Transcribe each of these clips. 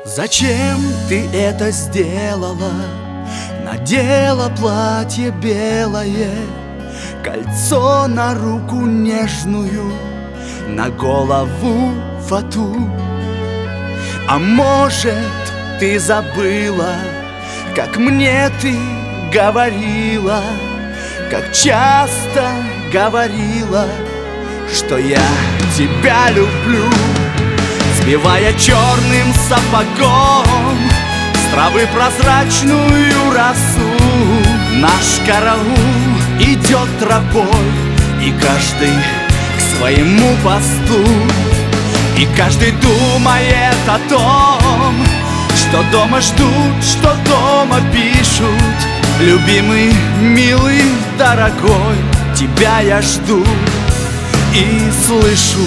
Зачем ты это сделала? Надела платье белое, кольцо на руку нежную, на голову фату. А может, ты забыла, как мне ты говорила, как часто говорила, что я тебя люблю. Сбивая черным сапогом с травы прозрачную росу, наш караул идет тропой, и каждый к своему посту. И каждый думает о том, что дома ждут, что дома пишут: любимый, милый, дорогой, тебя я жду и слышу.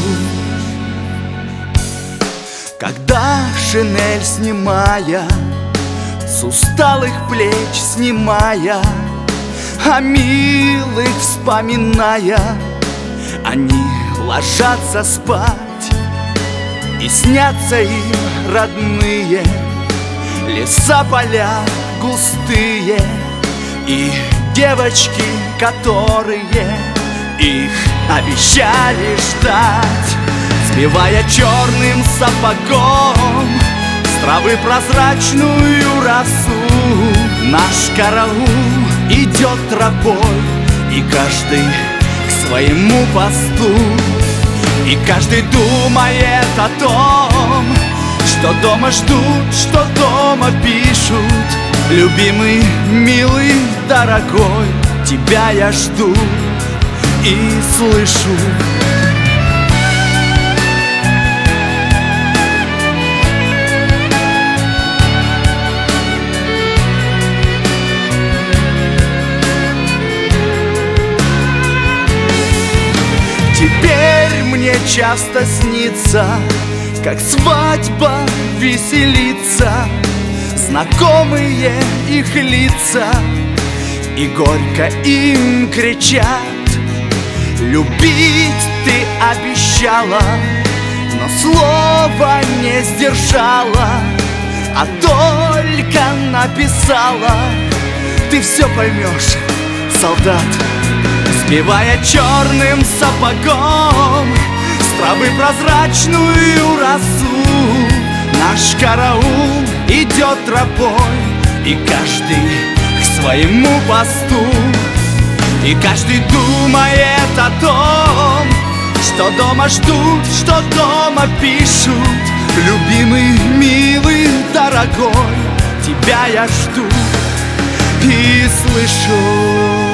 Когда шинель снимая, с усталых плеч снимая, о милых вспоминая, они ложатся спать, и снятся им родные леса, поля густые, и девочки, которые их обещали ждать. Сбивая черным сапогом с травы прозрачную росу, наш караул идет тропой, и каждый к своему посту. И каждый думает о том, что дома ждут, что дома пишут: любимый, милый, дорогой, тебя я жду и слышу. Теперь мне часто снится, как свадьба веселится, знакомые их лица, и горько им кричат: любить ты обещала, но слова не сдержала, а только написала: ты все поймешь, солдат. Сбивая черным сапогом с травы прозрачную росу, наш караул идет тропой, и каждый к своему посту. И каждый думает о том, что дома ждут, что дома пишут: любимый, милый, дорогой, тебя я жду и слышу.